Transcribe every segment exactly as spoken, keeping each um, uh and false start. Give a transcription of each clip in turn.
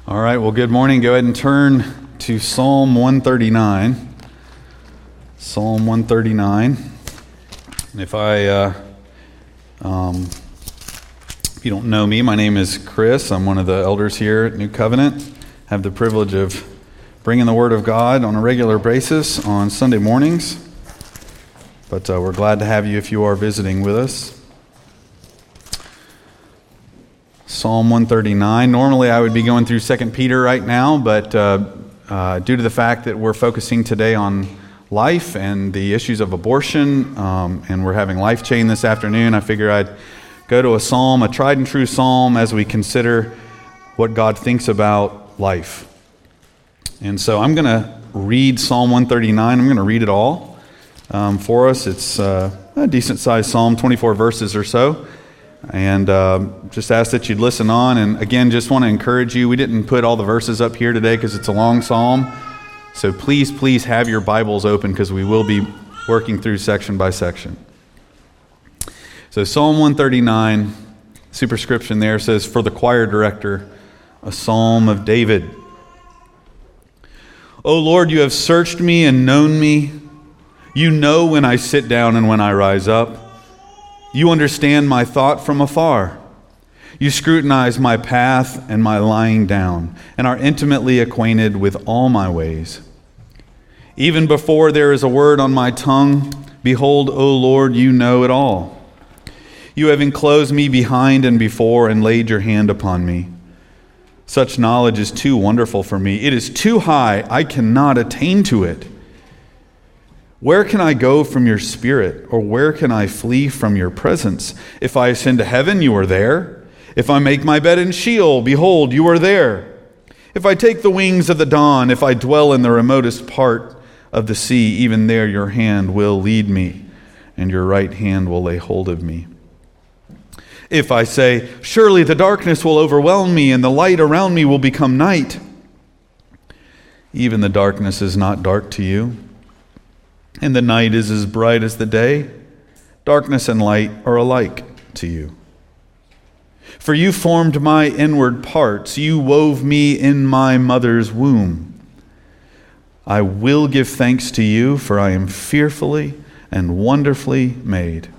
All right, well, good morning. Go ahead and turn to Psalm one thirty-nine. Psalm one thirty-nine. And if I, uh, um, if you don't know me, my name is Chris. I'm one of the elders here at New Covenant. I have the privilege of bringing the Word of God on a regular basis on Sunday mornings. But uh, we're glad to have you if you are visiting with us. Psalm one thirty-nine. Normally I would be going through Second Peter right now, but uh, uh, due to the fact that we're focusing today on life and the issues of abortion, um, and we're having Life Chain this afternoon, I figure I'd go to a psalm, a tried and true psalm, as we consider what God thinks about life. And so I'm going to read Psalm one thirty-nine. I'm going to read it all um, for us. It's uh, a decent-sized psalm, twenty-four verses or so. And uh, just ask that you'd listen on. And again, just want to encourage you. We didn't put all the verses up here today because it's a long psalm. So please, please have your Bibles open because we will be working through section by section. So Psalm one thirty-nine, superscription there says, "For the choir director, a psalm of David. O Lord, you have searched me and known me. You know when I sit down and when I rise up. You understand my thought from afar. You scrutinize my path and my lying down, and are intimately acquainted with all my ways. Even before there is a word on my tongue, behold, O Lord, you know it all. You have enclosed me behind and before and laid your hand upon me. Such knowledge is too wonderful for me. It is too high. I cannot attain to it. Where can I go from your spirit, or where can I flee from your presence? If I ascend to heaven, you are there. If I make my bed in Sheol, behold, you are there. If I take the wings of the dawn, if I dwell in the remotest part of the sea, even there your hand will lead me, and your right hand will lay hold of me. If I say, surely the darkness will overwhelm me, and the light around me will become night. Even the darkness is not dark to you, and the night is as bright as the day. Darkness and light are alike to you. For you formed my inward parts. You wove me in my mother's womb. I will give thanks to you, for I am fearfully and wonderfully made.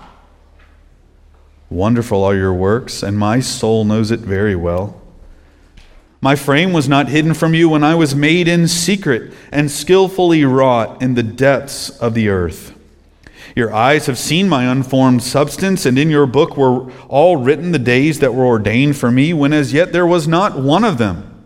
Wonderful are your works, and my soul knows it very well. My frame was not hidden from you when I was made in secret and skillfully wrought in the depths of the earth. Your eyes have seen my unformed substance, and in your book were all written the days that were ordained for me, when as yet there was not one of them.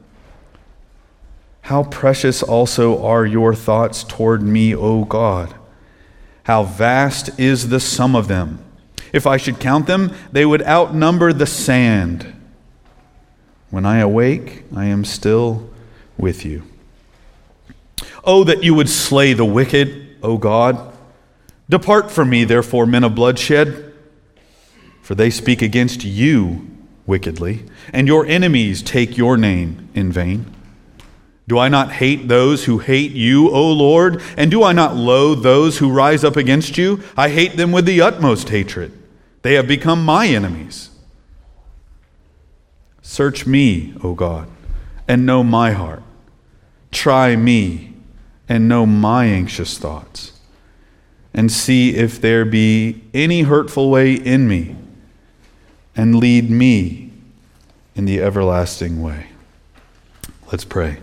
How precious also are your thoughts toward me, O God! How vast is the sum of them! If I should count them, they would outnumber the sand. When I awake, I am still with you. Oh, that you would slay the wicked, O God. Depart from me, therefore, men of bloodshed, for they speak against you wickedly, and your enemies take your name in vain. Do I not hate those who hate you, O Lord? And do I not loathe those who rise up against you? I hate them with the utmost hatred. They have become my enemies. Search me, O God, and know my heart. Try me and know my anxious thoughts, and see if there be any hurtful way in me, and lead me in the everlasting way. Let's pray.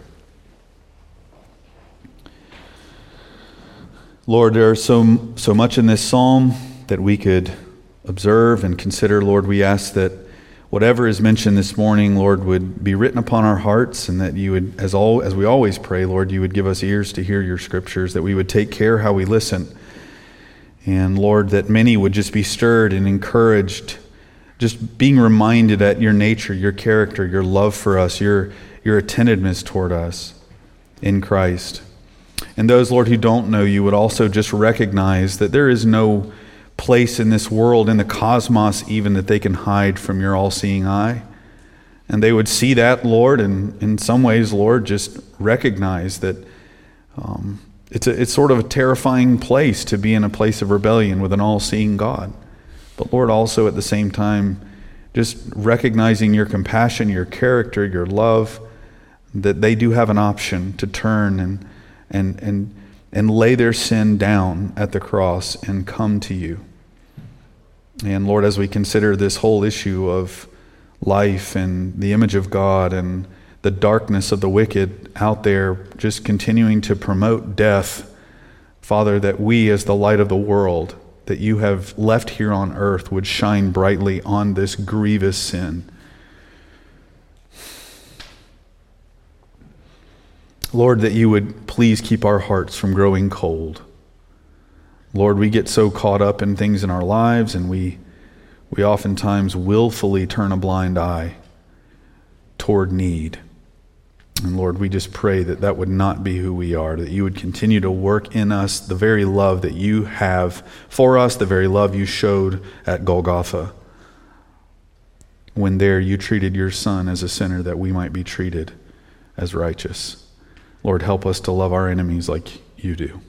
Lord, there is so, so much in this psalm that we could observe and consider. Lord, we ask that whatever is mentioned this morning, Lord, would be written upon our hearts, and that you would, as all as we always pray, Lord, you would give us ears to hear your scriptures, that we would take care how we listen. And Lord, that many would just be stirred and encouraged, just being reminded at your nature, your character, your love for us, your, your attentiveness toward us in Christ. And those, Lord, who don't know you would also just recognize that there is no place in this world, in the cosmos even, that they can hide from your all-seeing eye. And they would see that, Lord, and in some ways, Lord, just recognize that um, it's a, it's sort of a terrifying place to be in a place of rebellion with an all-seeing God. But Lord, also at the same time, just recognizing your compassion, your character, your love, that they do have an option to turn and and and and lay their sin down at the cross and come to you. And Lord, as we consider this whole issue of life and the image of God and the darkness of the wicked out there just continuing to promote death, Father, that we as the light of the world that you have left here on earth would shine brightly on this grievous sin. Lord, that you would please keep our hearts from growing cold. Lord, we get so caught up in things in our lives, and we we oftentimes willfully turn a blind eye toward need. And Lord, we just pray that that would not be who we are, that you would continue to work in us the very love that you have for us, the very love you showed at Golgotha, when there you treated your Son as a sinner that we might be treated as righteous. Lord, help us to love our enemies like you do.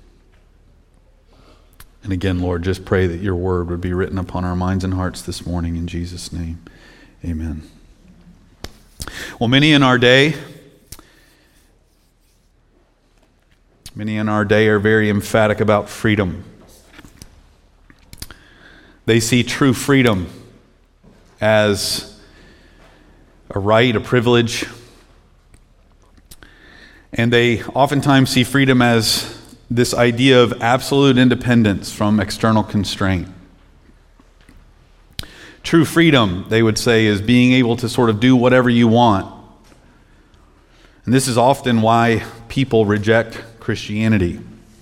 And again, Lord, just pray that your word would be written upon our minds and hearts this morning in Jesus' name. Amen. Well, many in our day, many in our day are very emphatic about freedom. They see true freedom as a right, a privilege, and they oftentimes see freedom as this idea of absolute independence from external constraint. True freedom, they would say, is being able to sort of do whatever you want. And this is often why people reject Christianity.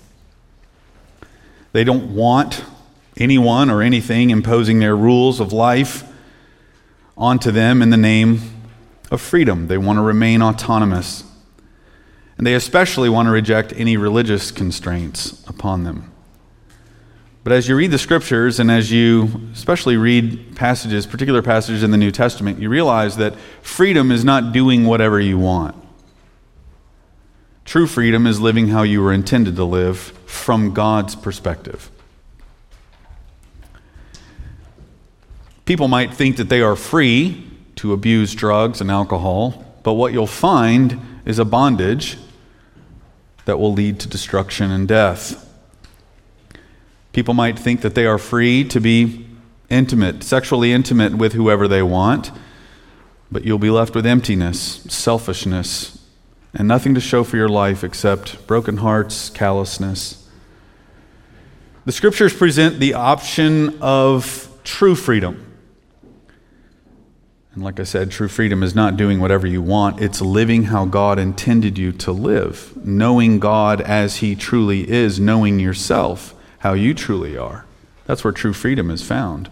They don't want anyone or anything imposing their rules of life onto them in the name of freedom. They want to remain autonomous. And they especially want to reject any religious constraints upon them. But as you read the scriptures, and as you especially read passages, particular passages in the New Testament, you realize that freedom is not doing whatever you want. True freedom is living how you were intended to live from God's perspective. People might think that they are free to abuse drugs and alcohol, but what you'll find is a bondage that will lead to destruction and death. People might think that they are free to be intimate, sexually intimate with whoever they want, but you'll be left with emptiness, selfishness, and nothing to show for your life except broken hearts, callousness. The scriptures present the option of true freedom. And like I said, true freedom is not doing whatever you want. It's living how God intended you to live, knowing God as he truly is, knowing yourself how you truly are. That's where true freedom is found.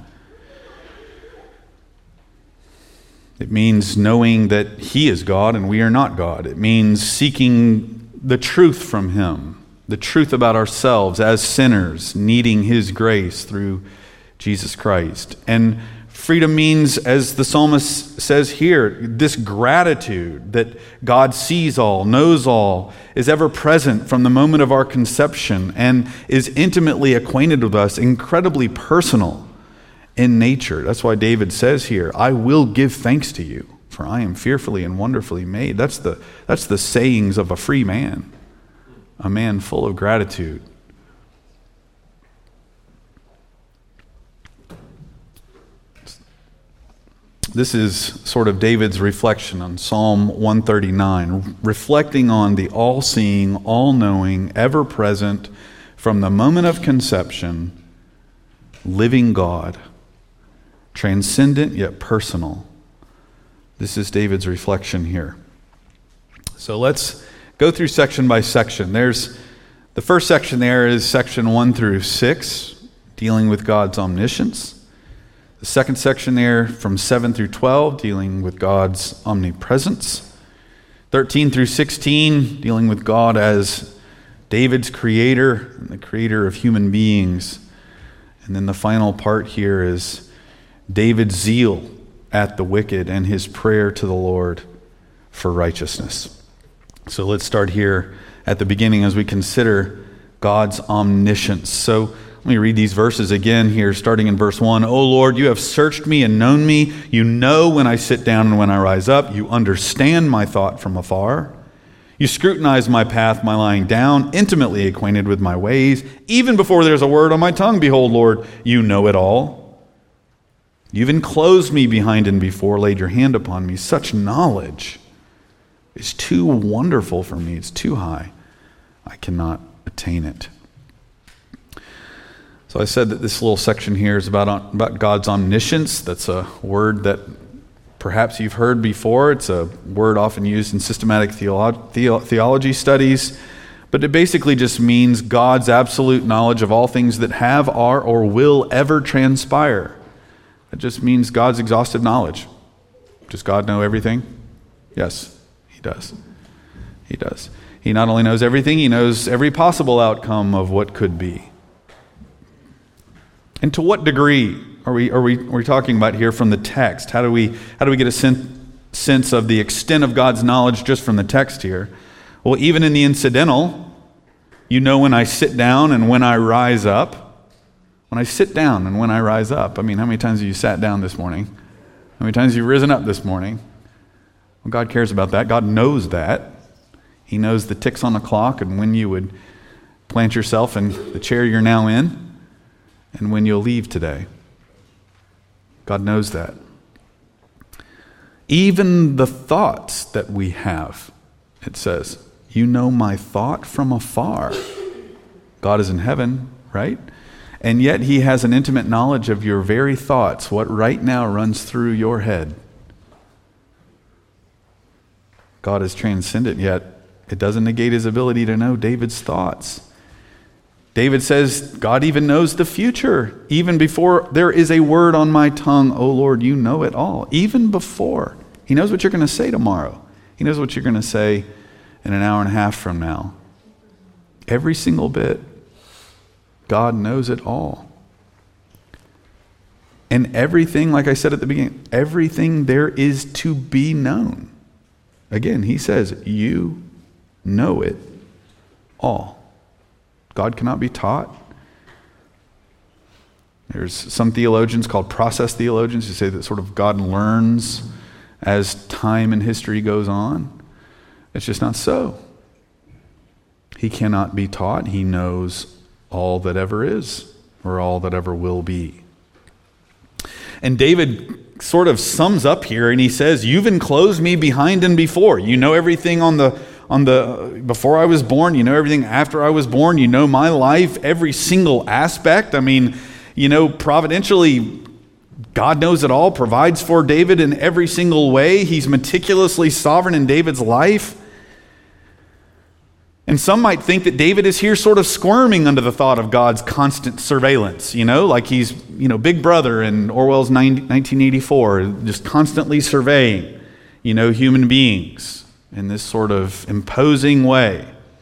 It means knowing that he is God and we are not God. It means seeking the truth from him, the truth about ourselves as sinners, needing his grace through Jesus Christ. And freedom means, as the psalmist says here, this gratitude that God sees all, knows all, is ever present from the moment of our conception, and is intimately acquainted with us, incredibly personal in nature. That's why David says here, I will give thanks to you, for I am fearfully and wonderfully made. That's the, that's the sayings of a free man, a man full of gratitude. This is sort of David's reflection on Psalm one thirty-nine, reflecting on the all-seeing, all-knowing, ever-present, from the moment of conception, living God, transcendent yet personal. This is David's reflection here. So let's go through section by section. There's the first section there is section one through six, dealing with God's omniscience. The second section there from seven through twelve, dealing with God's omnipresence. thirteen through sixteen, dealing with God as David's creator and the creator of human beings. And then the final part here is David's zeal at the wicked and his prayer to the Lord for righteousness. So let's start here at the beginning as we consider God's omniscience. So let me read these verses again here, starting in verse one. O Lord, you have searched me and known me. You know when I sit down and when I rise up. You understand my thought from afar. You scrutinize my path, my lying down, intimately acquainted with my ways. Even before there's a word on my tongue, behold, Lord, you know it all. You've enclosed me behind and before, laid your hand upon me. Such knowledge is too wonderful for me. It's too high. I cannot attain it. So I said that this little section here is about, about God's omniscience. That's a word that perhaps you've heard before. It's a word often used in systematic theolo- theo- theology studies. But it basically just means God's absolute knowledge of all things that have, are, or will ever transpire. It just means God's exhaustive knowledge. Does God know everything? Yes, he does. He does. He not only knows everything, he knows every possible outcome of what could be. And to what degree are we are we are we talking about here from the text? How do we how do we get a sen- sense of the extent of God's knowledge just from the text here? Well, even in the incidental, you know when I sit down and when I rise up. When I sit down and when I rise up. I mean, how many times have you sat down this morning? How many times have you risen up this morning? Well, God cares about that. God knows that. He knows the ticks on the clock and when you would plant yourself in the chair you're now in. And when you'll leave today. God knows that. Even the thoughts that we have, it says, you know my thought from afar. God is in heaven, right? And yet he has an intimate knowledge of your very thoughts, what right now runs through your head. God is transcendent, yet it doesn't negate his ability to know David's thoughts. David says, God even knows the future. Even before there is a word on my tongue, oh Lord, you know it all. Even before. He knows what you're going to say tomorrow. He knows what you're going to say in an hour and a half from now. Every single bit. God knows it all. And everything, like I said at the beginning, everything there is to be known. Again, he says, you know it all. God cannot be taught. There's some theologians called process theologians who say that sort of God learns as time and history goes on. It's just not so. He cannot be taught. He knows all that ever is or all that ever will be. And David sort of sums up here and he says, you've enclosed me behind and before. You know everything on the On the before I was born, you know everything after I was born, you know my life, every single aspect. I mean, you know, providentially, God knows it all, provides for David in every single way. He's meticulously sovereign in David's life. And some might think that David is here sort of squirming under the thought of God's constant surveillance, you know, like he's, you know, Big Brother in Orwell's nineteen eighty-four, just constantly surveying, you know, human beings in this sort of imposing way.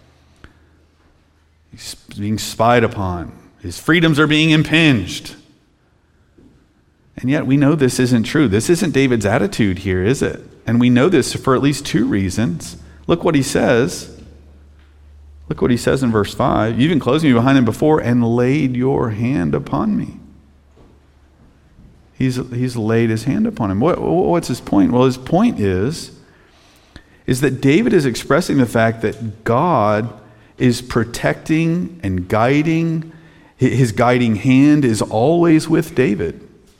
He's being spied upon. His freedoms are being impinged. And yet we know this isn't true. This isn't David's attitude here, is it? And we know this for at least two reasons. Look what he says. Look what he says in verse five. You've enclosed me behind and before and laid your hand upon me. He's, he's laid his hand upon him. What, what's his point? Well, his point is is that David is expressing the fact that God is protecting and guiding. His guiding hand is always with David.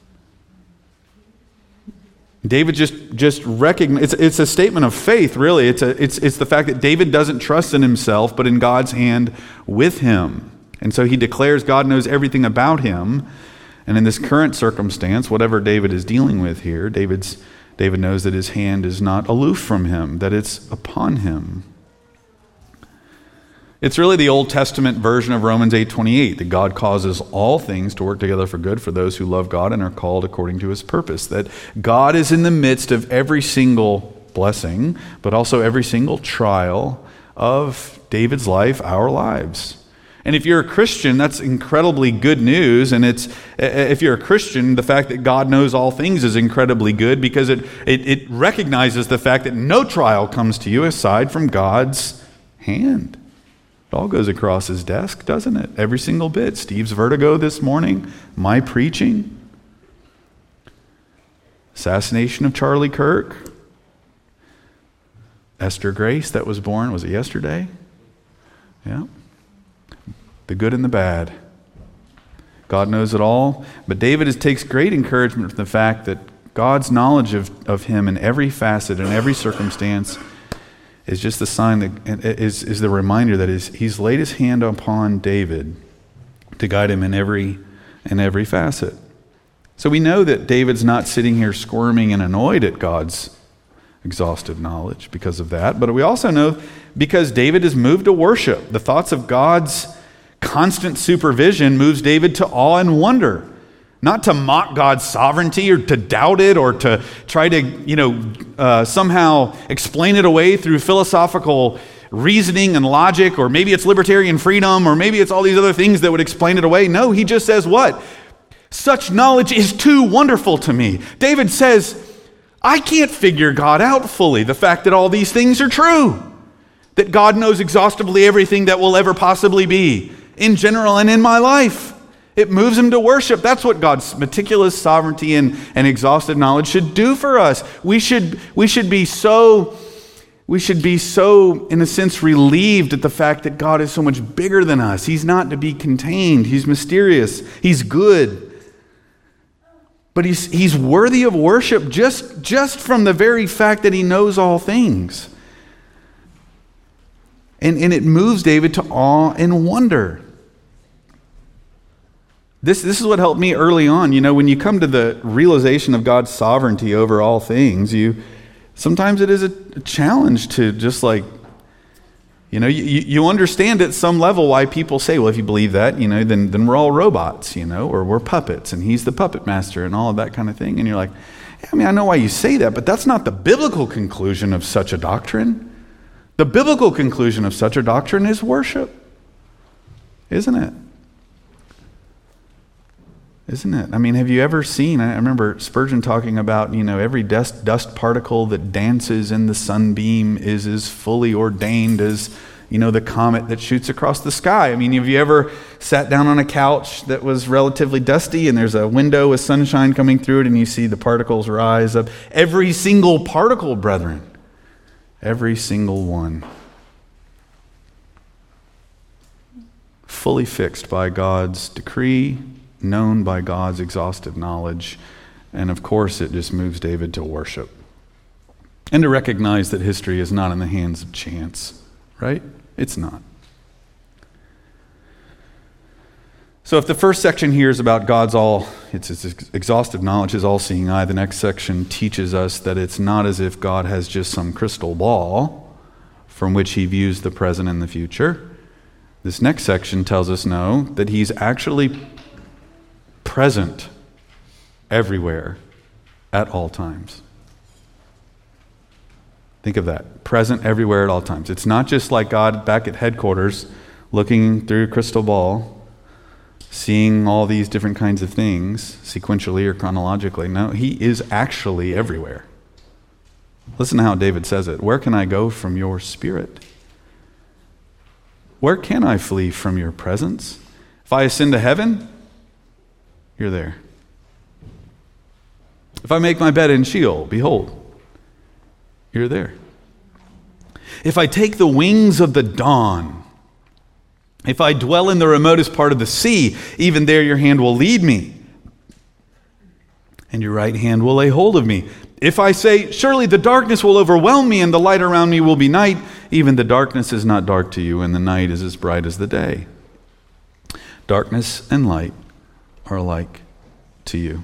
David just just recognize, it's, it's a statement of faith, really. It's, a, it's, it's the fact that David doesn't trust in himself, but in God's hand with him. And so he declares God knows everything about him. And in this current circumstance, whatever David is dealing with here, David's David knows that his hand is not aloof from him, that it's upon him. It's really the Old Testament version of Romans eight twenty-eight, that God causes all things to work together for good for those who love God and are called according to his purpose. That God is in the midst of every single blessing, but also every single trial of David's life, our lives. And if you're a Christian, that's incredibly good news. And it's if you're a Christian, the fact that God knows all things is incredibly good because it, it, it recognizes the fact that no trial comes to you aside from God's hand. all goes across his desk, doesn't it? Every single bit. Steve's vertigo this morning, my preaching, assassination of Charlie Kirk, Esther Grace that was born, was it yesterday? Yeah. The good and the bad. God knows it all. But David is, takes great encouragement from the fact that God's knowledge of, of him in every facet and every circumstance is just the sign that is, is the reminder that is, he's laid his hand upon David to guide him in every in every facet. So we know that David's not sitting here squirming and annoyed at God's exhaustive knowledge because of that. But we also know because David is moved to worship. The thoughts of God's constant supervision moves David to awe and wonder. Not to mock God's sovereignty or to doubt it or to try to, you know, uh, somehow explain it away through philosophical reasoning and logic, or maybe it's libertarian freedom, or maybe it's all these other things that would explain it away. No, he just says what? Such knowledge is too wonderful to me. David says, I can't figure God out fully. The fact that all these things are true. That God knows exhaustively everything that will ever possibly be, in general and in my life. It moves him to worship. That's what God's meticulous sovereignty and, and exhaustive knowledge should do for us. We should, we should be so, we should be so, in a sense, relieved at the fact that God is so much bigger than us. He's not to be contained. He's mysterious. He's good. But he's, he's worthy of worship just, just from the very fact that he knows all things. And, and it moves David to awe and wonder. This, this is what helped me early on. You know, when you come to the realization of God's sovereignty over all things, you sometimes it is a, a challenge to just like, you know, you, you understand at some level why people say, well, if you believe that, you know, then, then we're all robots, you know, or we're puppets, and he's the puppet master and all of that kind of thing. And you're like, yeah, I mean, I know why you say that, but that's not the biblical conclusion of such a doctrine. The biblical conclusion of such a doctrine is worship, isn't it? Isn't it? I mean, have you ever seen, I remember Spurgeon talking about, you know, every dust, dust particle that dances in the sunbeam is as fully ordained as, you know, the comet that shoots across the sky. I mean, have you ever sat down on a couch that was relatively dusty and there's a window with sunshine coming through it and you see the particles rise up? Every single particle, brethren. Every single one. Fully fixed by God's decree, known by God's exhaustive knowledge, and of course it just moves David to worship and to recognize that history is not in the hands of chance, right? It's not. So if the first section here is about God's all, it's his exhaustive knowledge, his all-seeing eye, the next section teaches us that it's not as if God has just some crystal ball from which he views the present and the future. This next section tells us no, that he's actually present everywhere at all times. Think of that. Present everywhere at all times. It's not just like God back at headquarters looking through a crystal ball, seeing all these different kinds of things sequentially or chronologically. No, he is actually everywhere. Listen to how David says it. Where can I go from your spirit? Where can I flee from your presence? If I ascend to heaven, you're there. If I make my bed in Sheol, behold, you're there. If I take the wings of the dawn, if I dwell in the remotest part of the sea, even there your hand will lead me, and your right hand will lay hold of me. If I say, surely the darkness will overwhelm me, and the light around me will be night, even the darkness is not dark to you, and the night is as bright as the day. Darkness and light are alike to you.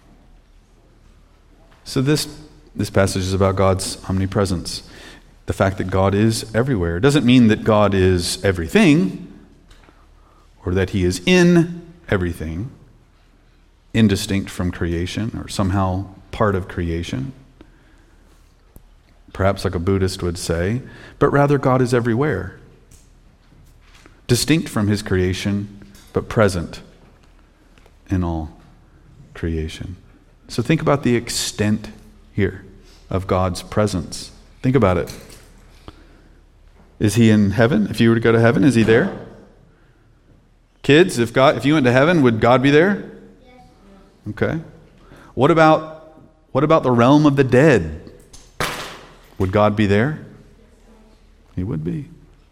So this this passage is about God's omnipresence. The fact that God is everywhere doesn't mean that God is everything, or that he is in everything, indistinct from creation, or somehow part of creation, perhaps like a Buddhist would say, but rather God is everywhere, distinct from his creation, but present in all creation. So think about the extent here of God's presence. Think about it. Is he in heaven? If you were to go to heaven, is he there? Kids, if God, if you went to heaven, would God be there? Yes. Okay. What about what about the realm of the dead? Would God be there? He would be.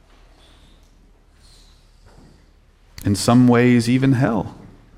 In some ways, even hell.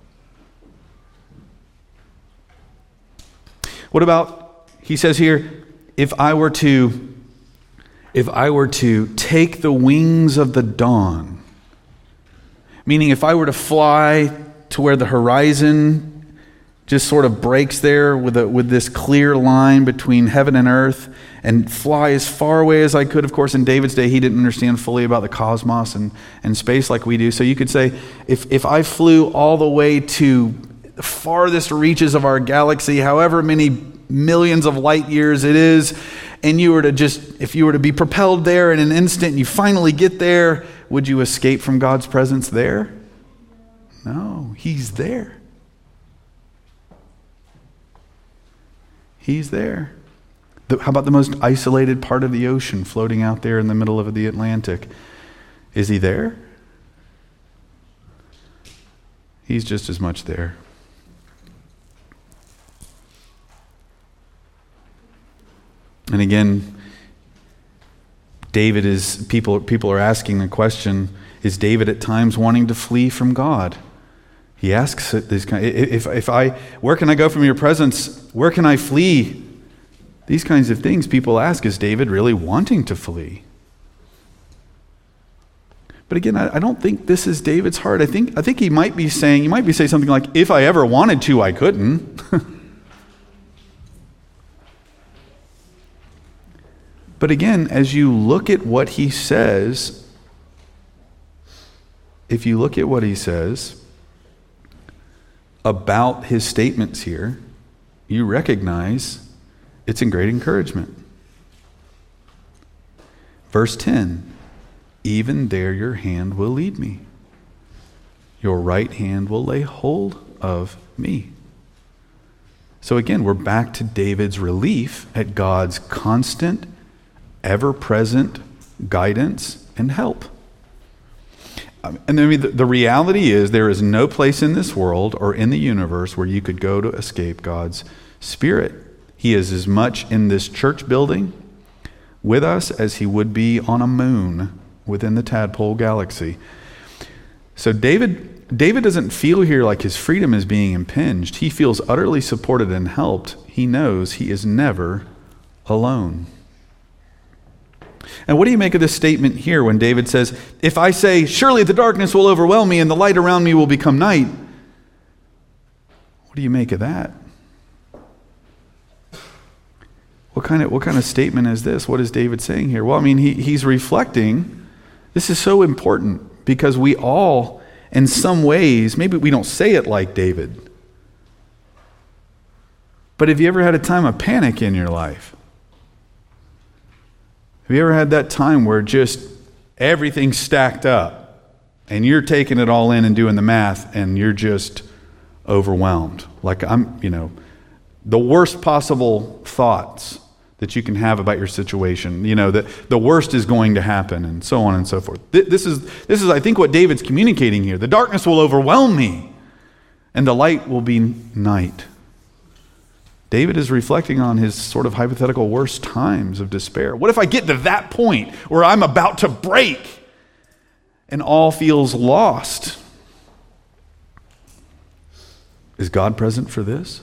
What about, he says here, if I were to, if I were to take the wings of the dawn, meaning if I were to fly to where the horizon just sort of breaks there with a, with this clear line between heaven and earth, and fly as far away as I could. Of course, in David's day, he didn't understand fully about the cosmos and, and space like we do. So you could say, if, if I flew all the way to the farthest reaches of our galaxy, however many millions of light years it is, and you were to just, if you were to be propelled there in an instant and you finally get there, would you escape from God's presence there? No, he's there. He's there. The, how about the most isolated part of the ocean floating out there in the middle of the Atlantic? Is he there? He's just as much there. And again, David is, people, people are asking the question, is David at times wanting to flee from God? He asks it, this kind, if, if I, where can I go from your presence? Where can I flee? These kinds of things people ask, is David really wanting to flee? But again, I, I don't think this is David's heart. I think, I think he might be saying, he might be saying something like, if I ever wanted to, I couldn't. But again, as you look at what he says, if you look at what he says about his statements here, you recognize it's in great encouragement. Verse ten, even there your hand will lead me. Your right hand will lay hold of me. So again, we're back to David's relief at God's constant, ever-present guidance and help. Um, and I mean, the, the reality is there is no place in this world or in the universe where you could go to escape God's Spirit. He is as much in this church building with us as he would be on a moon within the tadpole galaxy. So David, David doesn't feel here like his freedom is being impinged. He feels utterly supported and helped. He knows he is never alone. And what do you make of this statement here when David says, if I say, surely the darkness will overwhelm me and the light around me will become night? What do you make of that? What kind of what kind of statement is this? What is David saying here? Well, I mean, he, he's reflecting. This is so important because we all, in some ways, maybe we don't say it like David, but have you ever had a time of panic in your life? Have you ever had that time where just everything's stacked up and you're taking it all in and doing the math and you're just overwhelmed? Like I'm, you know, the worst possible thoughts that you can have about your situation, you know, that the worst is going to happen and so on and so forth. This is, this is, I think, what David's communicating here. The darkness will overwhelm me and the light will be night. David is reflecting on his sort of hypothetical worst times of despair. What if I get to that point where I'm about to break and all feels lost? Is God present for this?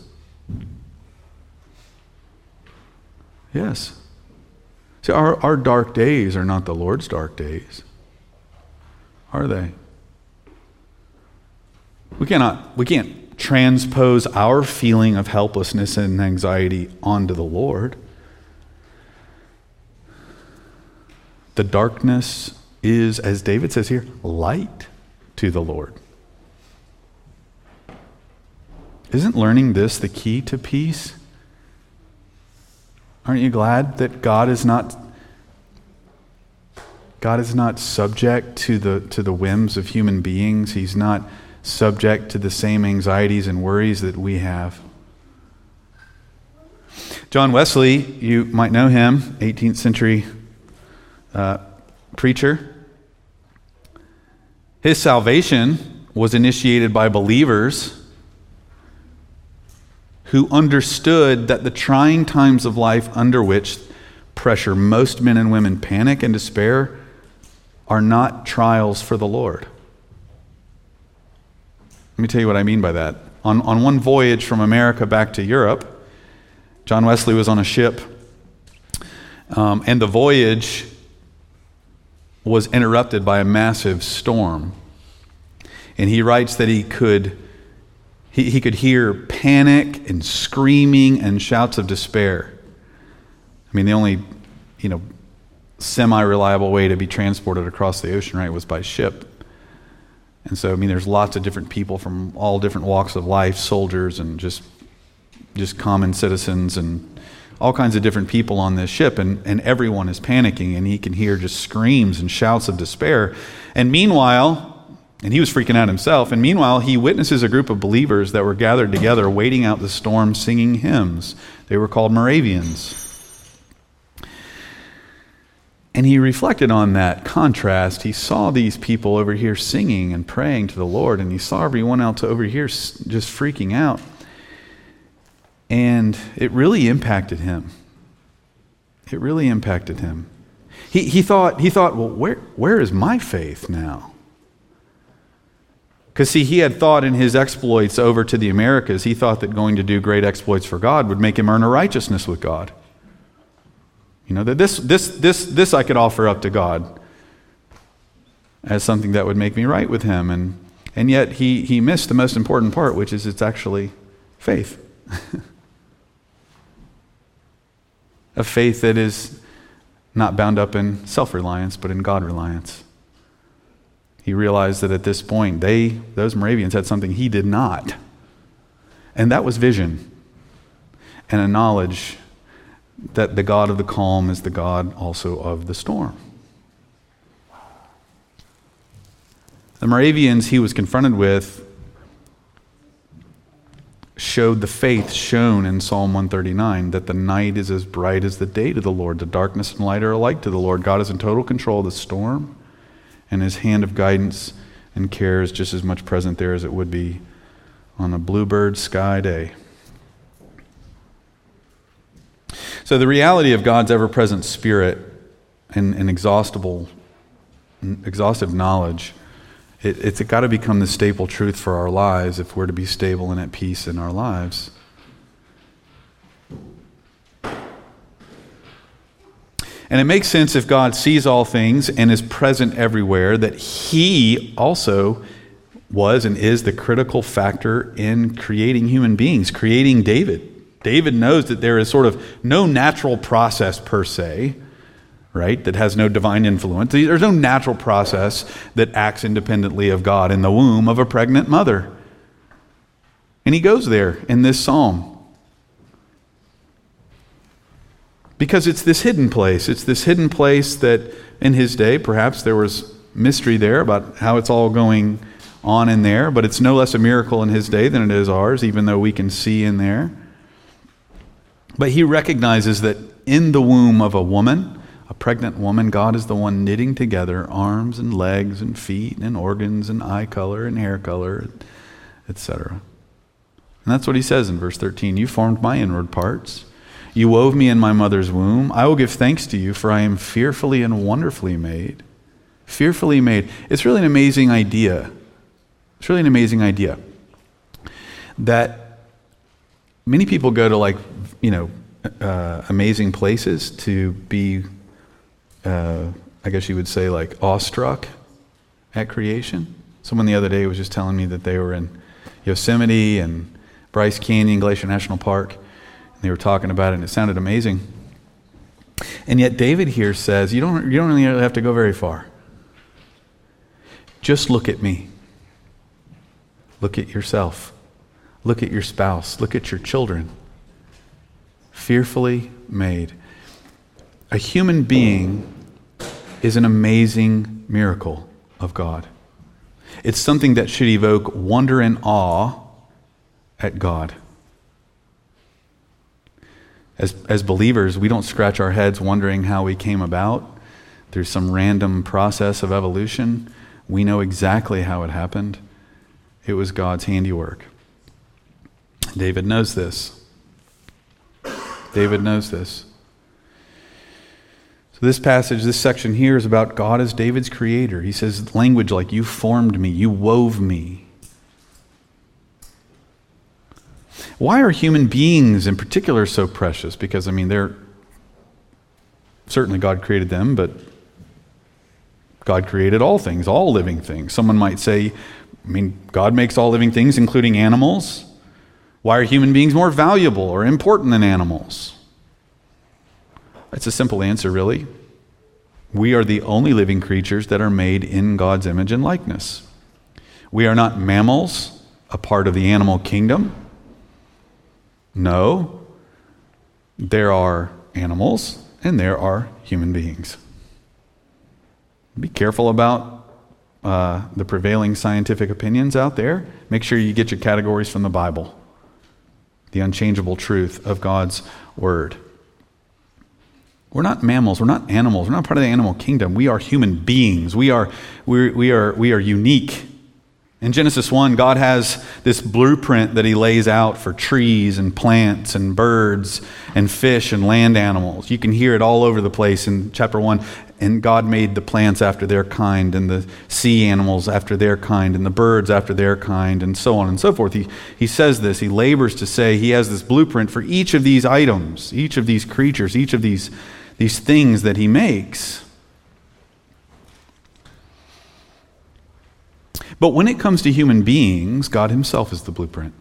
Yes. See, our, our dark days are not the Lord's dark days, are they? We cannot, we can't transpose our feeling of helplessness and anxiety onto the Lord. The darkness is, as David says here, light to the Lord. Isn't learning this the key to peace? Aren't you glad that God is not God is not subject to the to the whims of human beings? He's not subject to the same anxieties and worries that we have. John Wesley, you might know him, eighteenth century uh, preacher. His salvation was initiated by believers who understood that the trying times of life under which pressure most men and women panic and despair are not trials for the Lord. Let me tell you what I mean by that. On, on one voyage from America back to Europe, John Wesley was on a ship, um, and the voyage was interrupted by a massive storm. And he writes that he could he, he could hear panic and screaming and shouts of despair. I mean, the only, you know, semi-reliable way to be transported across the ocean, right, was by ship. And so, I mean, there's lots of different people from all different walks of life, soldiers and just just common citizens and all kinds of different people on this ship, and, and everyone is panicking, and he can hear just screams and shouts of despair. And meanwhile, and he was freaking out himself, and meanwhile, he witnesses a group of believers that were gathered together, waiting out the storm, singing hymns. They were called Moravians. And he reflected on that contrast. He saw these people over here singing and praying to the Lord, and he saw everyone else over here just freaking out. And it really impacted him. It really impacted him. He he thought, he thought, well, where where is my faith now? Because see, he had thought in his exploits over to the Americas, he thought that going to do great exploits for God would make him earn a righteousness with God. You know, that this this this this I could offer up to God as something that would make me right with him. And and yet he he missed the most important part, which is it's actually faith. A faith that is not bound up in self-reliance, but in God-reliance. He realized that at this point, they, those Moravians, had something he did not. And that was vision and a knowledge that the God of the calm is the God also of the storm. The Moravians he was confronted with showed the faith shown in Psalm one thirty-nine, that the night is as bright as the day to the Lord. The darkness and light are alike to the Lord. God is in total control of the storm, and his hand of guidance and care is just as much present there as it would be on a bluebird sky day. So the reality of God's ever-present spirit and, and exhaustible, exhaustive knowledge, It, it's got to become the staple truth for our lives if we're to be stable and at peace in our lives. And it makes sense if God sees all things and is present everywhere, that he also was and is the critical factor in creating human beings, creating David. David knows that there is sort of no natural process per se, right, that has no divine influence. There's no natural process that acts independently of God in the womb of a pregnant mother. And he goes there in this psalm. Because it's this hidden place. It's this hidden place that in his day, perhaps there was mystery there about how it's all going on in there, but it's no less a miracle in his day than it is ours, even though we can see in there. But he recognizes that in the womb of a woman, a pregnant woman, God is the one knitting together arms and legs and feet and organs and eye color and hair color, et cetera. And that's what he says in verse thirteen. You formed my inward parts. You wove me in my mother's womb. I will give thanks to you, for I am fearfully and wonderfully made. Fearfully made. It's really an amazing idea. It's really an amazing idea that many people go to, like, you know, uh, amazing places to be Uh, I guess you would say, like, awestruck at creation. Someone the other day was just telling me that they were in Yosemite and Bryce Canyon, Glacier National Park, and they were talking about it, and it sounded amazing. And yet David here says, you don't, you don't really have to go very far. Just look at me. Look at yourself. Look at your spouse. Look at your children. Fearfully made. A human being is an amazing miracle of God. It's something that should evoke wonder and awe at God. As, as believers, we don't scratch our heads wondering how we came about, through some random process of evolution. We know exactly how it happened. It was God's handiwork. David knows this. David knows this. So this passage, this section here is about God as David's creator. He says language like, you formed me, you wove me. Why are human beings in particular so precious? Because, I mean, they're, certainly God created them, but God created all things, all living things. Someone might say, I mean, God makes all living things, including animals. Why are human beings more valuable or important than animals? It's a simple answer, really. We are the only living creatures that are made in God's image and likeness. We are not mammals, a part of the animal kingdom. No, there are animals and there are human beings. Be careful about uh, the prevailing scientific opinions out there. Make sure you get your categories from the Bible, the unchangeable truth of God's word. We're not mammals. We're not animals. We're not part of the animal kingdom. We are human beings. We are, we we are, we are unique. In Genesis one, God has this blueprint that he lays out for trees and plants and birds and fish and land animals. You can hear it all over the place in chapter one. And God made the plants after their kind, and the sea animals after their kind, and the birds after their kind, and so on and so forth. He, he says this, he labors to say he has this blueprint for each of these items, each of these creatures, each of these, these things that he makes. But when it comes to human beings, God himself is the blueprint.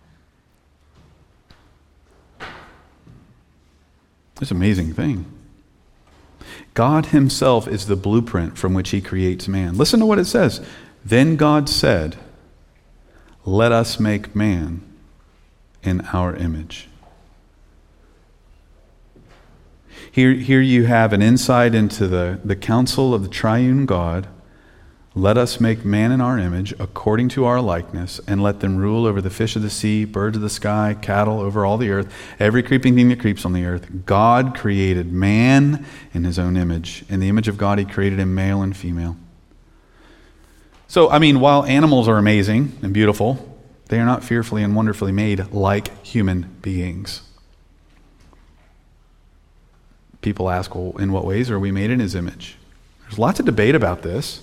It's an amazing thing. God himself is the blueprint from which he creates man. Listen to what it says. Then God said, let us make man in our image. Here, here you have an insight into the, the counsel of the triune God. Let us make man in our image, according to our likeness, and let them rule over the fish of the sea, birds of the sky, cattle, over all the earth, every creeping thing that creeps on the earth. God created man in his own image. In the image of God, he created him male and female. So, I mean, while animals are amazing and beautiful, they are not fearfully and wonderfully made like human beings. People ask, well, in what ways are we made in his image? There's lots of debate about this.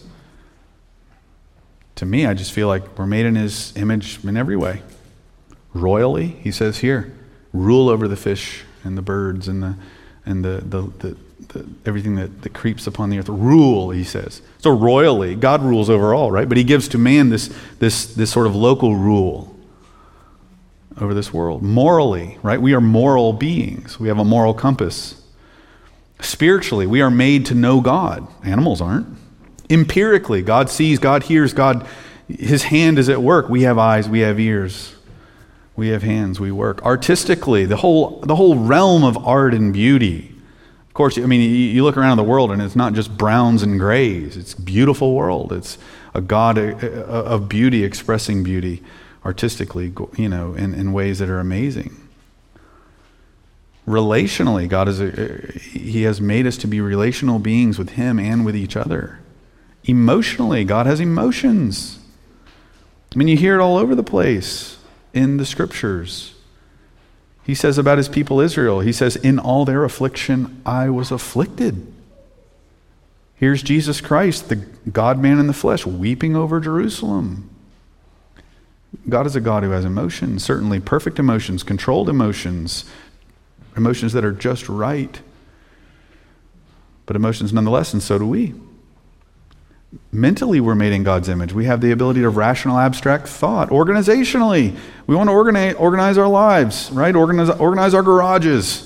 To me, I just feel like we're made in his image in every way. Royally, he says here, rule over the fish and the birds and the and the the, the, the everything that, that creeps upon the earth. Rule, he says. So royally, God rules over all, right? But he gives to man this this this sort of local rule over this world. Morally, right? We are moral beings. We have a moral compass. Spiritually, we are made to know God. Animals aren't. Empirically, God sees, God hears, God, his hand is at work. We have eyes, we have ears, we have hands, we work. Artistically, the whole the whole realm of art and beauty. Of course, I mean, you, you look around the world and it's not just browns and grays. It's a beautiful world. It's a God of beauty expressing beauty artistically, you know, in, in ways that are amazing. Relationally, God is a, he has made us to be relational beings with him and with each other. Emotionally, God has emotions. I mean, you hear it all over the place in the scriptures. He says about his people Israel, he says, in all their affliction, I was afflicted. Here's Jesus Christ, the God-man in the flesh, weeping over Jerusalem. God is a God who has emotions, certainly perfect emotions, controlled emotions, emotions that are just right, but emotions nonetheless, and so do we. Mentally, we're made in God's image. We have the ability of rational, abstract thought. Organizationally, we want to organize, organize our lives, right? Organize, organize our garages.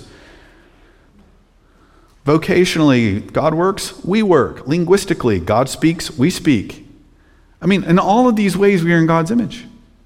Vocationally, God works, we work. Linguistically, God speaks, we speak. I mean, in all of these ways, we are in God's image.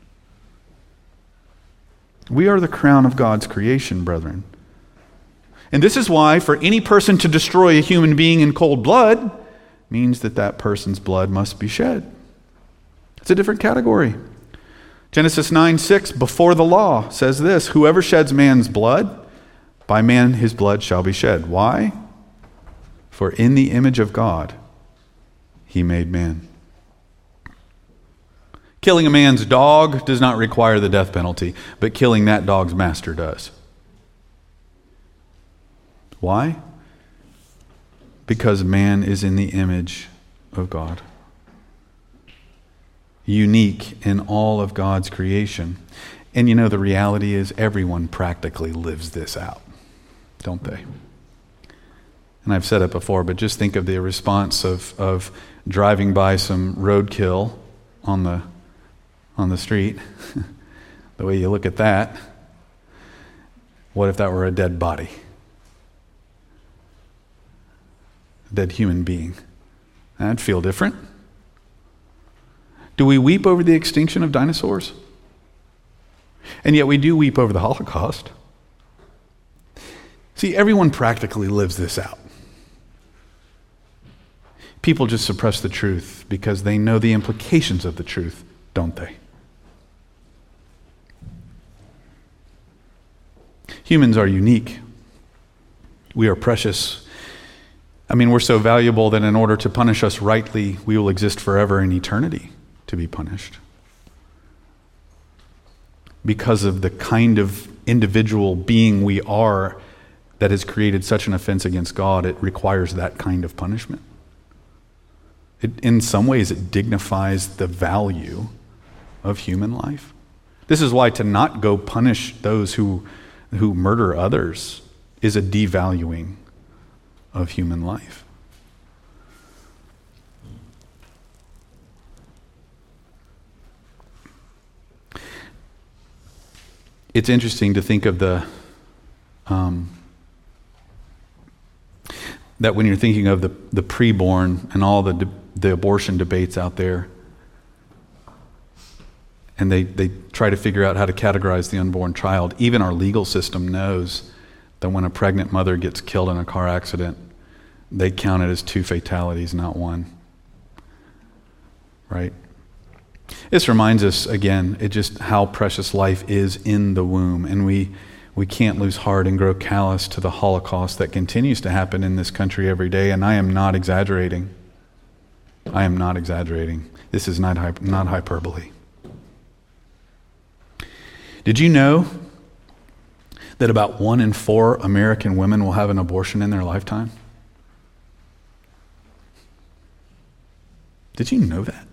We are the crown of God's creation, brethren. And this is why, for any person to destroy a human being in cold blood means that that person's blood must be shed. It's a different category. Genesis nine six, before the law, says this, whoever sheds man's blood, by man his blood shall be shed. Why? For in the image of God, he made man. Killing a man's dog does not require the death penalty, but killing that dog's master does. Why? Because man is in the image of God. Unique in all of God's creation. And you know, the reality is everyone practically lives this out, don't they? And I've said it before, but just think of the response of, of driving by some roadkill on the on the street. The way you look at that. What if that were a dead body? A dead human being. That'd feel different. Do we weep over the extinction of dinosaurs? And yet we do weep over the Holocaust. See, everyone practically lives this out. People just suppress the truth because they know the implications of the truth, don't they? Humans are unique. We are precious. I mean, we're so valuable that in order to punish us rightly, we will exist forever in eternity to be punished. Because of the kind of individual being we are that has created such an offense against God, it requires that kind of punishment. It, in some ways, it dignifies the value of human life. This is why to not go punish those who, who murder others is a devaluing of human life. It's interesting to think of the um, that when you're thinking of the, the preborn and all the de- the abortion debates out there, and they, they try to figure out how to categorize the unborn child. Even our legal system knows that when a pregnant mother gets killed in a car accident, they count it as two fatalities, not one. Right? This reminds us, again, it just how precious life is in the womb, and we we can't lose heart and grow callous to the Holocaust that continues to happen in this country every day, and I am not exaggerating. I am not exaggerating. This is not hyper, not hyperbole. Did you know that about one in four American women will have an abortion in their lifetime? Did you know that?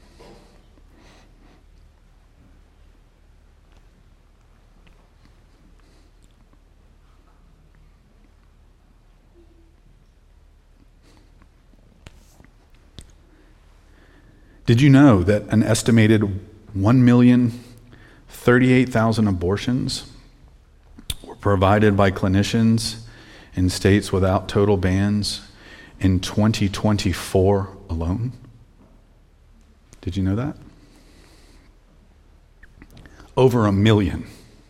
Did you know that an estimated one million thirty-eight thousand abortions were provided by clinicians in states without total bans in twenty twenty-four alone? Did you know that? Over a million.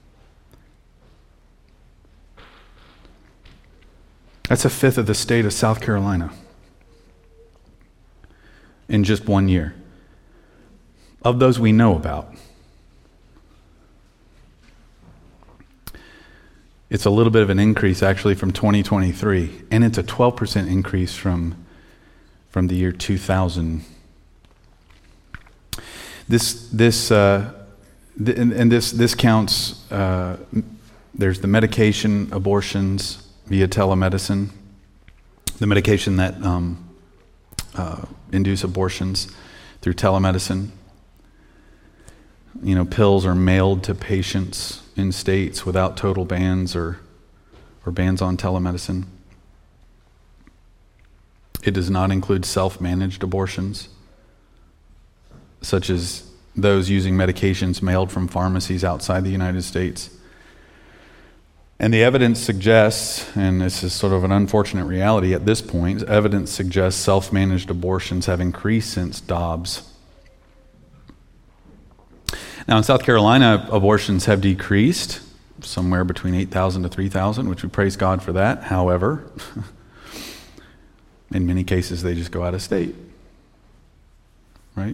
That's a fifth of the state of South Carolina in just one year. Of those we know about. It's a little bit of an increase actually from twenty twenty-three, and it's a twelve percent increase from, from the year two thousand. This, this, uh, th- and, and this, this counts, uh, there's the medication abortions via telemedicine, the medication that um, uh, induce abortions through telemedicine. You know, pills are mailed to patients in states without total bans or or bans on telemedicine. It does not include self-managed abortions, such as those using medications mailed from pharmacies outside the United States. And the evidence suggests, and this is sort of an unfortunate reality at this point, evidence suggests self-managed abortions have increased since Dobbs. Now, in South Carolina, abortions have decreased somewhere between eight thousand to three thousand, which we praise God for that. However, in many cases, they just go out of state. Right?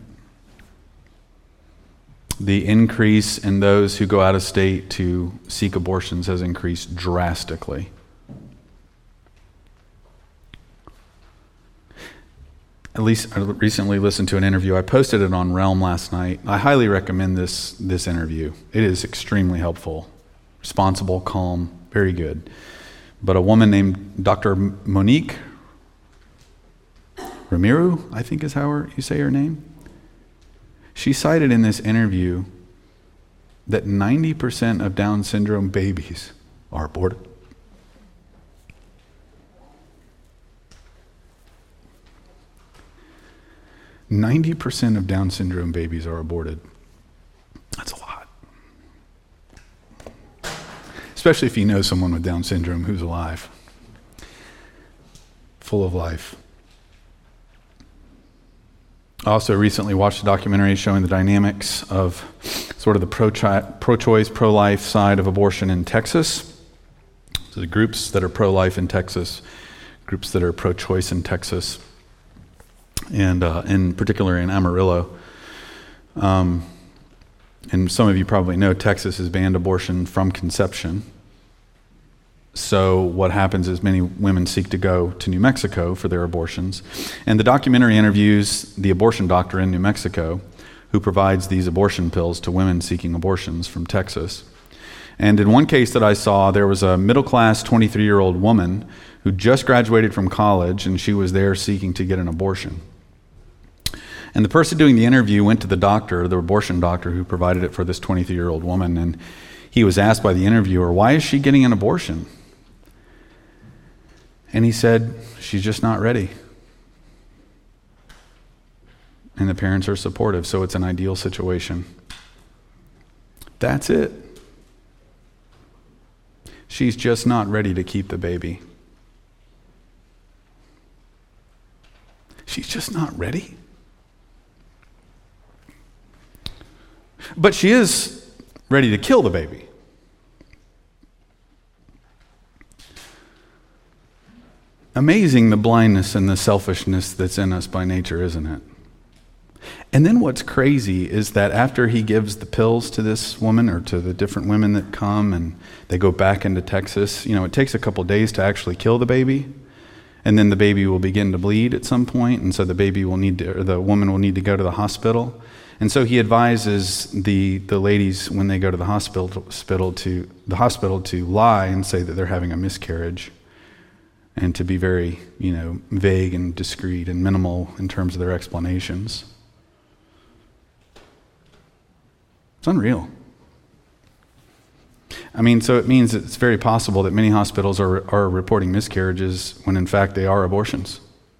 The increase in those who go out of state to seek abortions has increased drastically. at least I recently listened to an interview. I posted it on Realm last night. I highly recommend this this interview. It is extremely helpful, responsible, calm, very good. But a woman named Doctor Monique Ramiro, I think is how her, you say her name. She cited in this interview that ninety percent of Down syndrome babies are aborted. ninety percent of Down syndrome babies are aborted. That's a lot. Especially if you know someone with Down syndrome who's alive, full of life. I also recently watched a documentary showing the dynamics of sort of the pro-chi- pro-choice, pro-life side of abortion in Texas. So the groups that are pro-life in Texas, groups that are pro-choice in Texas, and uh, in particular in Amarillo. Um, and some of you probably know Texas has banned abortion from conception. So what happens is many women seek to go to New Mexico for their abortions. And the documentary interviews the abortion doctor in New Mexico who provides these abortion pills to women seeking abortions from Texas. And in one case that I saw, there was a middle-class twenty-three-year-old woman who just graduated from college, and she was there seeking to get an abortion. And the person doing the interview went to the doctor, the abortion doctor who provided it for this twenty-three-year-old woman, and he was asked by the interviewer, why is she getting an abortion? And he said, she's just not ready. And the parents are supportive, so it's an ideal situation. That's it. She's just not ready to keep the baby. She's just not ready. But she is ready to kill the baby. Amazing the blindness and the selfishness that's in us by nature, isn't it? And then what's crazy is that after he gives the pills to this woman or to the different women that come and they go back into Texas, you know, it takes a couple days to actually kill the baby. And then the baby will begin to bleed at some point, and so the baby will need to, or the woman will need to go to the hospital. And so he advises the the ladies when they go to the hospital, hospital to the hospital to lie and say that they're having a miscarriage, and to be very, you know, vague and discreet and minimal in terms of their explanations. It's unreal. I mean, so it means it's very possible that many hospitals are are reporting miscarriages when in fact they are abortions.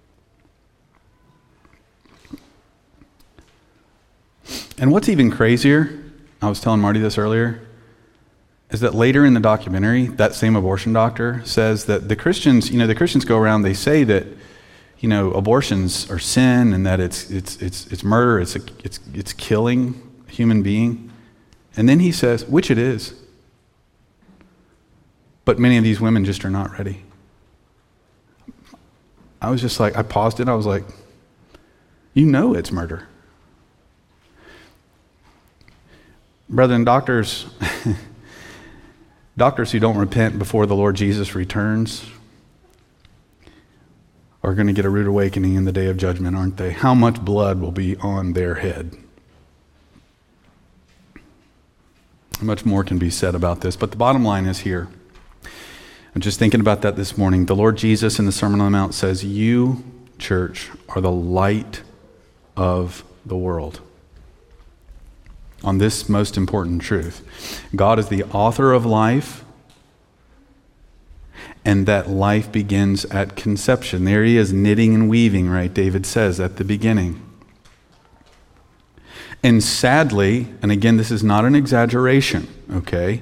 And what's even crazier, I was telling Marty this earlier, is that later in the documentary, that same abortion doctor says that the Christians, you know, the Christians go around, they say that, you know, abortions are sin and that it's it's it's it's murder, it's a, it's it's killing a human being. And then he says, which it is. But many of these women just are not ready. I was just like, I paused it, I was like, you know it's murder. Brethren, doctors, doctors who don't repent before the Lord Jesus returns are going to get a rude awakening in the day of judgment, aren't they? How much blood will be on their head? Much more can be said about this, but the bottom line is here. I'm just thinking about that this morning. The Lord Jesus in the Sermon on the Mount says, you, church, are the light of the world. On this most important truth, God is the author of life, and that life begins at conception. There he is, knitting and weaving, right? David says at the beginning. And sadly, and again, this is not an exaggeration, okay?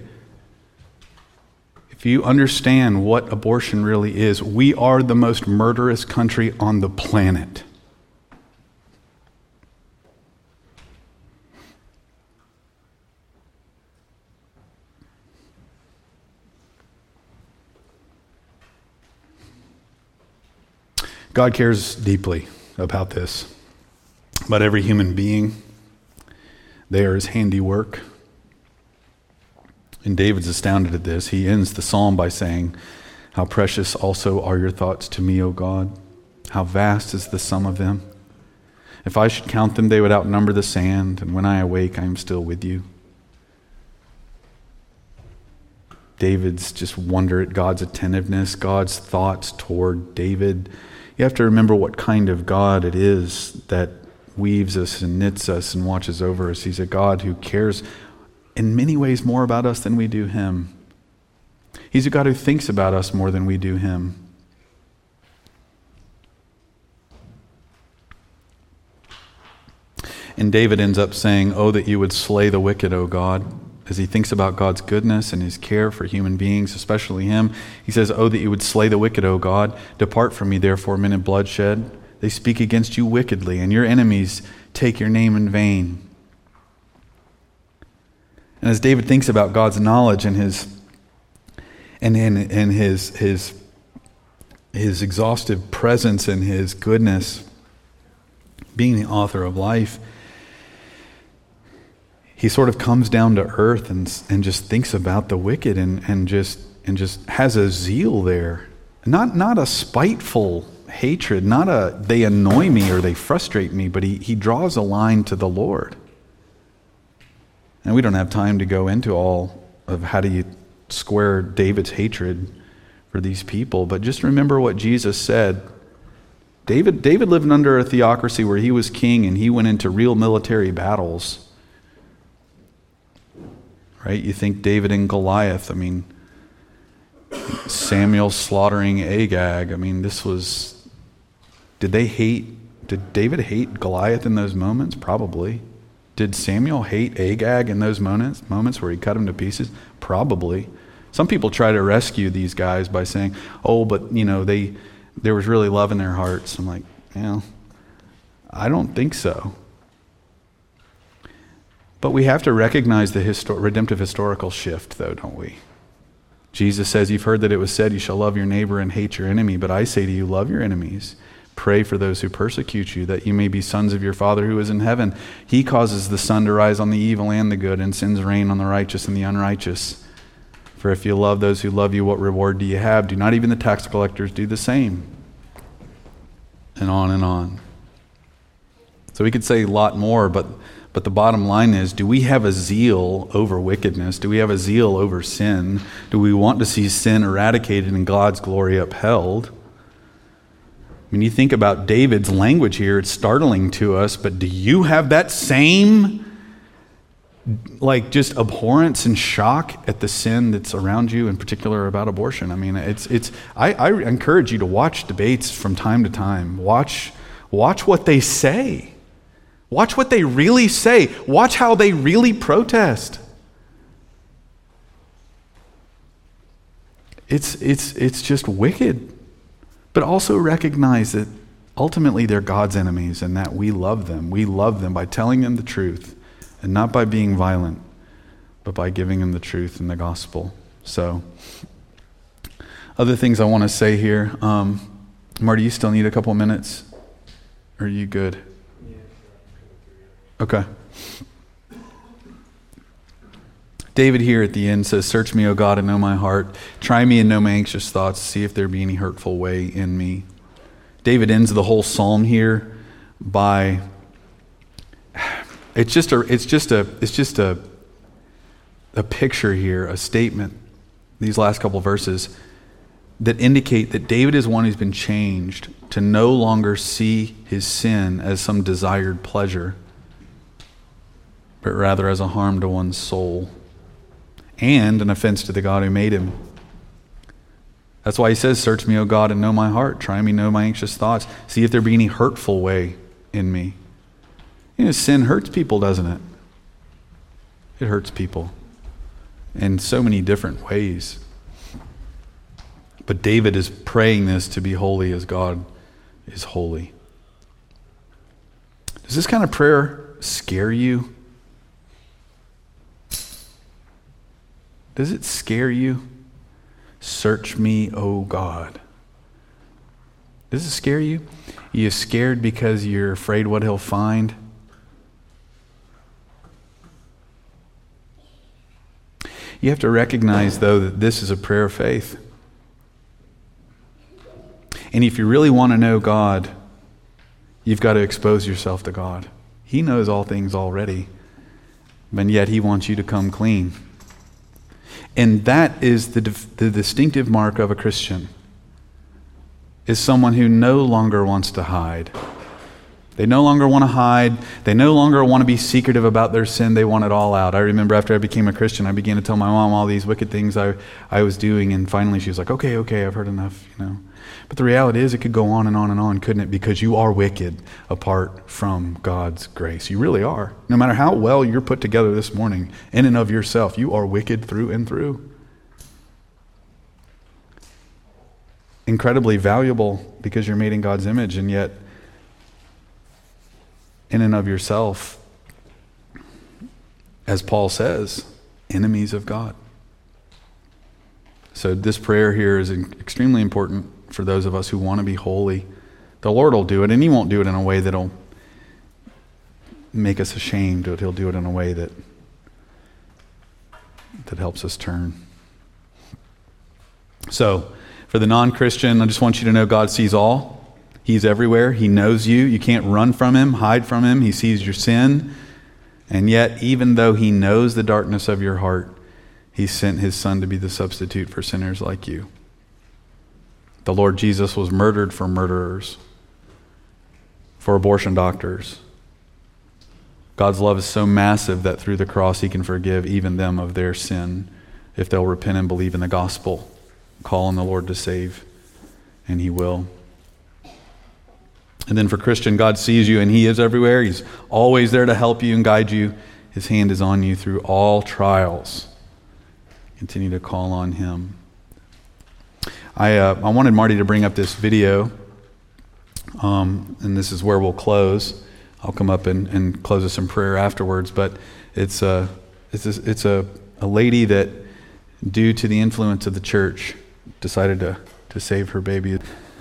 If you understand what abortion really is, we are the most murderous country on the planet. God cares deeply about this, about every human being. They are his handiwork. And David's astounded at this. He ends the psalm by saying, how precious also are your thoughts to me, O God. How vast is the sum of them. If I should count them, they would outnumber the sand, and when I awake, I am still with you. David's just wonder at God's attentiveness, God's thoughts toward David. You have to remember what kind of God it is that weaves us and knits us and watches over us. He's a God who cares in many ways more about us than we do him. He's a God who thinks about us more than we do him. And David ends up saying, "Oh, that you would slay the wicked, O God." As he thinks about God's goodness and his care for human beings, especially him, he says, "Oh, that you would slay the wicked, O God. Depart from me, therefore, men of bloodshed. They speak against you wickedly, and your enemies take your name in vain." And as David thinks about God's knowledge and his and, and, and his, his, his exhaustive presence and his goodness, being the author of life, he sort of comes down to earth and and just thinks about the wicked and, and just and just has a zeal there. Not not a spiteful hatred, not a they annoy me or they frustrate me, but he, he draws a line to the Lord. And we don't have time to go into all of how do you square David's hatred for these people, but just remember what Jesus said. David David lived under a theocracy where he was king and he went into real military battles. Right? You think David and Goliath, I mean, Samuel slaughtering Agag. I mean, this was, did they hate, did David hate Goliath in those moments? Probably. Did Samuel hate Agag in those moments, moments where he cut him to pieces? Probably. Some people try to rescue these guys by saying, oh, but, you know, they there was really love in their hearts. I'm like, yeah, I don't think so. But we have to recognize the histor- redemptive historical shift, though, don't we? Jesus says, you've heard that it was said, you shall love your neighbor and hate your enemy. But I say to you, love your enemies. Pray for those who persecute you, that you may be sons of your Father who is in heaven. He causes the sun to rise on the evil and the good, and sends rain on the righteous and the unrighteous. For if you love those who love you, what reward do you have? Do not even the tax collectors do the same? And on and on. So we could say a lot more, but But the bottom line is, do we have a zeal over wickedness? Do we have a zeal over sin? Do we want to see sin eradicated and God's glory upheld? When you think about David's language here, it's startling to us, but do you have that same, like, just abhorrence and shock at the sin that's around you, in particular about abortion? I mean, it's, it's, I, I encourage you to watch debates from time to time. Watch, watch what they say. Watch what they really say. Watch how they really protest. It's, it's, it's just wicked. But also recognize that ultimately they're God's enemies and that we love them. We love them by telling them the truth and not by being violent, but by giving them the truth in the gospel. So, other things I want to say here. Um, Marty, you still need a couple minutes? Or are you good? Okay. David here at the end says, search me, O God, and know my heart. Try me and know my anxious thoughts. See if there be any hurtful way in me. David ends the whole psalm here by, it's just a, it's just a, it's just a, a picture here, a statement, these last couple verses, that indicate that David is one who's been changed to no longer see his sin as some desired pleasure, but rather as a harm to one's soul and an offense to the God who made him. That's why he says, search me, O God, and know my heart. Try me, know my anxious thoughts. See if there be any hurtful way in me. You know, sin hurts people, doesn't it? It hurts people in so many different ways. But David is praying this to be holy as God is holy. Does this kind of prayer scare you? Does it scare you? Search me, O God. Does it scare you? Are you scared because you're afraid what he'll find? You have to recognize, though, that this is a prayer of faith. And if you really want to know God, You've got to expose yourself to God. He knows all things already, and yet he wants you to come clean. And that is the, the distinctive mark of a Christian, is someone who no longer wants to hide. They no longer want to hide. They no longer want to be secretive about their sin. They want it all out. I remember after I became a Christian, I began to tell my mom all these wicked things I, I was doing, and finally she was like, okay, okay, I've heard enough, you know. But the reality is it could go on and on and on, couldn't it? Because you are wicked apart from God's grace. You really are. No matter how well you're put together this morning, in and of yourself, you are wicked through and through. Incredibly valuable because you're made in God's image, and yet in and of yourself, as Paul says, enemies of God. So this prayer here is extremely important for those of us who want to be holy. The Lord will do it, and he won't do it in a way that'll make us ashamed, but he'll do it in a way that that helps us turn. So, for the non-Christian, I just want you to know God sees all. He's everywhere. He knows you. You can't run from him, hide from him. He sees your sin. And yet, even though he knows the darkness of your heart, he sent his son to be the substitute for sinners like you. The Lord Jesus was murdered for murderers, for abortion doctors. God's love is so massive that through the cross he can forgive even them of their sin if they'll repent and believe in the gospel, call on the Lord to save, and he will. And then for Christian, God sees you and he is everywhere. He's always there to help you and guide you. His hand is on you through all trials. Continue to call on him. I uh, I wanted Marty to bring up this video, um, and this is where we'll close. I'll come up and, and close us in prayer afterwards. But it's a it's a, it's a, a lady that, due to the influence of the church, decided to to save her baby.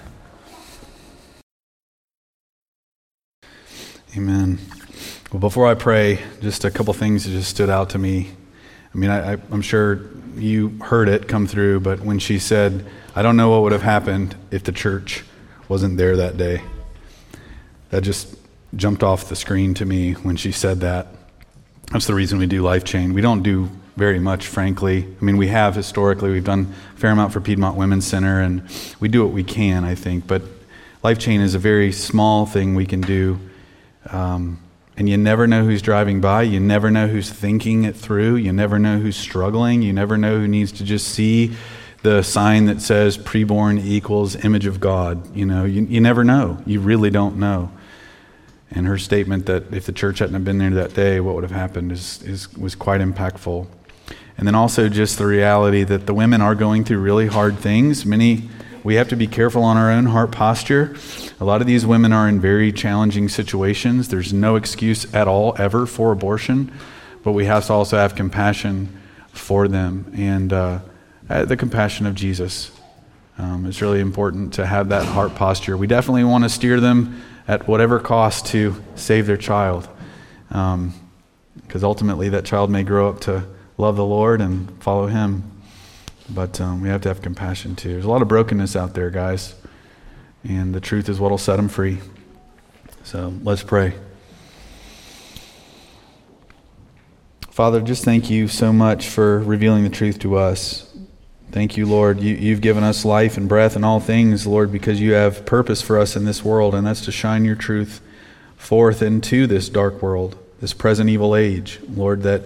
Amen. Well, before I pray, just a couple things that just stood out to me. I mean, I, I, I'm sure you heard it come through, but when she said, I don't know what would have happened if the church wasn't there that day. That just jumped off the screen to me when she said that. That's the reason we do Life Chain. We don't do very much, frankly. I mean, we have historically. We've done a fair amount for Piedmont Women's Center, and we do what we can, I think. But Life Chain is a very small thing we can do. Um, and you never know who's driving by. You never know who's thinking it through. You never know who's struggling. You never know who needs to just see the sign that says preborn equals image of God. You know, you, you never know. You really don't know. And her statement that if the church hadn't have been there that day, what would have happened is, is was quite impactful. And then also just the reality that the women are going through really hard things. Many, we have to be careful on our own heart posture. A lot of these women are in very challenging situations. There's no excuse at all ever for abortion, but we have to also have compassion for them, and uh, the compassion of Jesus. Um, it's really important to have that heart posture. We definitely want to steer them at whatever cost to save their child, um, because ultimately that child may grow up to love the Lord and follow him. But um, we have to have compassion too. There's a lot of brokenness out there, guys. And the truth is what will set them free. So let's pray. Father, just thank you so much for revealing the truth to us. Thank you, Lord. You, you've given us life and breath and all things, Lord, because you have purpose for us in this world, and that's to shine your truth forth into this dark world, this present evil age, Lord, that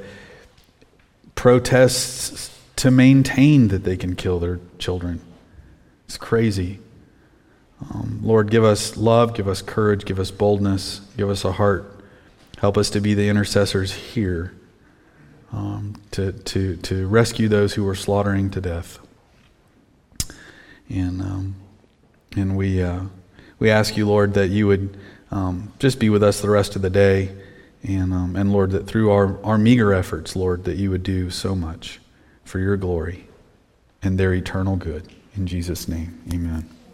protests to maintain that they can kill their children. It's crazy. Um, Lord, give us love, give us courage, give us boldness, give us a heart. Help us to be the intercessors here, um, to to to rescue those who are slaughtering to death. And um, and we uh, we ask you, Lord, that you would um, just be with us the rest of the day, and um, and Lord, that through our our meager efforts, Lord, that you would do so much for your glory and their eternal good. In Jesus' name, amen.